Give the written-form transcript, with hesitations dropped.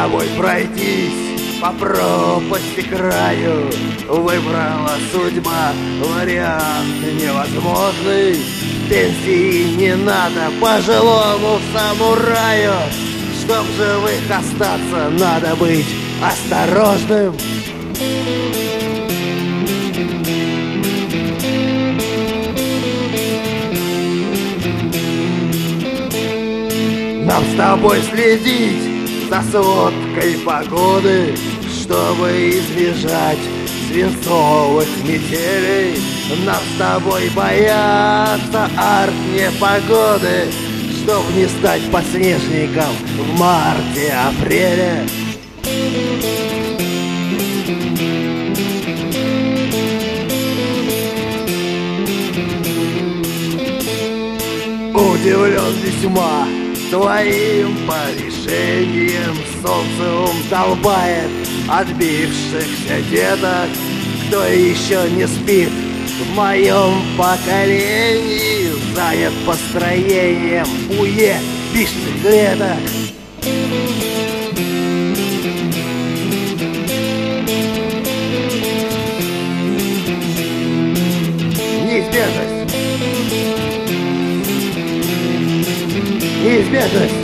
тобой пройтись по пропасти краю. Выбрала судьба вариант невозможный. Пенсии не надо пожилому самураю. Чтоб живых остаться, надо быть осторожным. Нам с тобой следить за сводкой погоды, чтобы избежать свинцовых метелей. Нам с тобой бояться арт-непогоды, чтоб не стать подснежником в марте-апреле. Удивлен весьма твоим порешением. Солнце долбает отбившихся деток. Кто еще не спит в моем поколении, занят построением уебищных клеток. Неизбежность. Неизбежность.